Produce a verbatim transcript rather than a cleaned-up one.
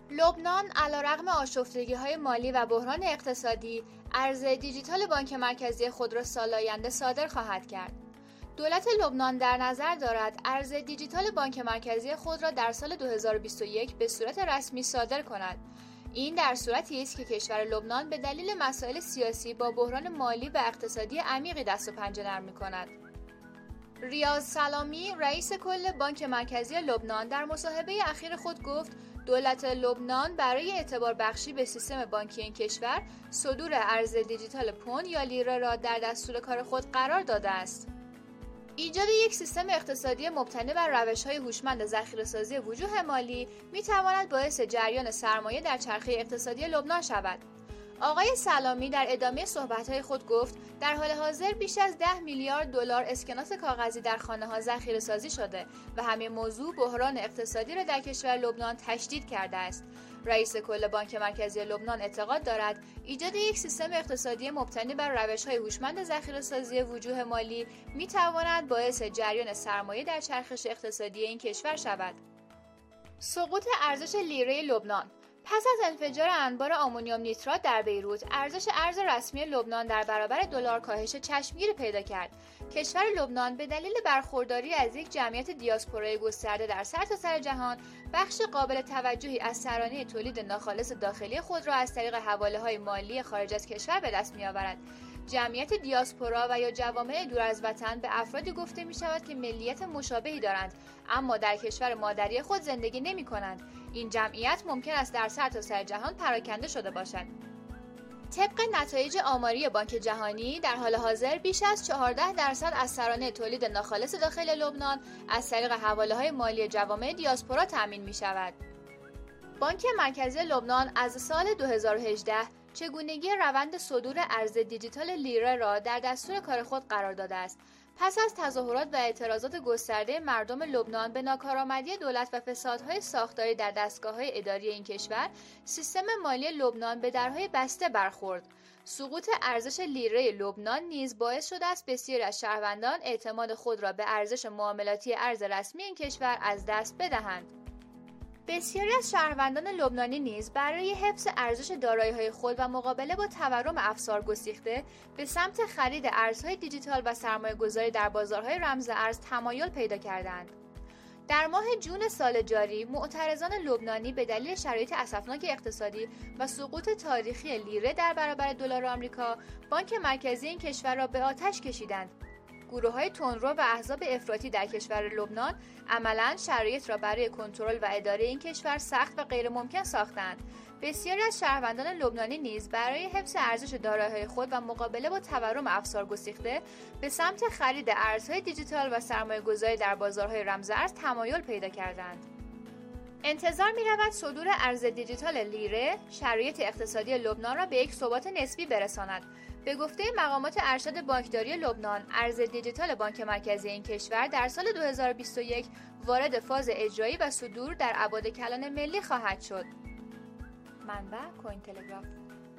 لبنان علیرغم آشفتگی‌های مالی و بحران اقتصادی، ارز دیجیتال بانک مرکزی خود را سال آینده صادر خواهد کرد. دولت لبنان در نظر دارد ارز دیجیتال بانک مرکزی خود را در سال دو هزار و بیست و یک به صورت رسمی صادر کند. این در صورتی است که کشور لبنان به دلیل مسائل سیاسی با بحران مالی و اقتصادی عمیقی دست و پنجه نرم می‌کند. ریاض سلامی، رئیس کل بانک مرکزی لبنان، در مصاحبه اخیر خود گفت دولت لبنان برای اعتبار بخشی به سیستم بانکی این کشور صدور ارز دیجیتال پوند یا لیره را در دستور کار خود قرار داده است. ایجاد یک سیستم اقتصادی مبتنی بر روش‌های هوشمند ذخیره‌سازی وجوه مالی می‌تواند باعث جریان سرمایه در چرخه اقتصادی لبنان شود. آقای سلامی در ادامه صحبت‌های خود گفت در حال حاضر بیش از ده میلیارد دلار اسکناس کاغذی در خانه‌ها ذخیره‌سازی شده و همین موضوع بحران اقتصادی را در کشور لبنان تشدید کرده است. رئیس کل بانک مرکزی لبنان اعتقاد دارد ایجاد یک سیستم اقتصادی مبتنی بر روش‌های هوشمند ذخیره‌سازی وجوه مالی می‌تواند باعث جریان سرمایه در چرخش اقتصادی این کشور شود. سقوط ارزش لیره لبنان. پس از انفجار انبار آمونیوم نیترات در بیروت، ارزش ارز رسمی لبنان در برابر دلار کاهش چشمگیری پیدا کرد. کشور لبنان به دلیل برخورداری از یک جمعیت دیاسپورای گسترده در سرتاسر جهان، بخش قابل توجهی از ترانه تولید ناخالص داخلی خود را از طریق حواله‌های مالی خارج از کشور به دست می‌آورد. جمعیت دیاسپورا و یا جوامع دور از وطن به افرادی گفته می شود که ملیت مشابهی دارند اما در کشور مادری خود زندگی نمی کنند. این جمعیت ممکن است در سرتاسر جهان پراکنده شده باشد. طبق نتایج آماری بانک جهانی، در حال حاضر بیش از چهارده درصد از ترانه تولید ناخالص داخل لبنان از طریق حواله‌های مالی جوامع دیاسپورا تامین می شود. بانک مرکزی لبنان از سال دو هزار و هجده چگونگی روند صدور ارز دیجیتال لیره را در دستور کار خود قرار داده است. پس از تظاهرات و اعتراضات گسترده مردم لبنان به ناکارآمدی دولت و فسادهای ساختاری در دستگاه‌های اداری این کشور، سیستم مالی لبنان به درهای بسته برخورد. سقوط ارزش لیره لبنان نیز باعث شده است بسیاری از شهروندان اعتماد خود را به ارزش معاملاتی ارز رسمی این کشور از دست بدهند. بسیاری از شهروندان لبنانی نیز برای حفظ ارزش دارایی‌های خود و مقابله با تورم افسار گسیخته به سمت خرید ارزهای دیجیتال و سرمایه‌گذاری در بازارهای رمز ارز تمایل پیدا کردند. در ماه جون سال جاری، معترضان لبنانی به دلیل شرایط اسفناک اقتصادی و سقوط تاریخی لیره در برابر دلار آمریکا، بانک مرکزی این کشور را به آتش کشیدند. گروه‌های تندرو و احزاب افراطی در کشور لبنان عملاً شرایط را برای کنترل و اداره این کشور سخت و غیرممکن ساختند. بسیاری از شهروندان لبنانی نیز برای حفظ ارزش دارایی‌های خود و مقابله با تورم افسار گسیخته به سمت خرید ارزهای دیجیتال و سرمایه‌گذاری در بازارهای رمز ارز تمایل پیدا کردند. انتظار می‌رود صدور ارز دیجیتال لیره شرایط اقتصادی لبنان را به یک ثبات نسبی برساند. به گفته مقامات ارشد بانکداری لبنان، ارز دیجیتال بانک مرکزی این کشور در سال دو هزار و بیست و یک وارد فاز اجرایی و صدور در ابعاد کلان ملی خواهد شد. منبع کوین تلگراف.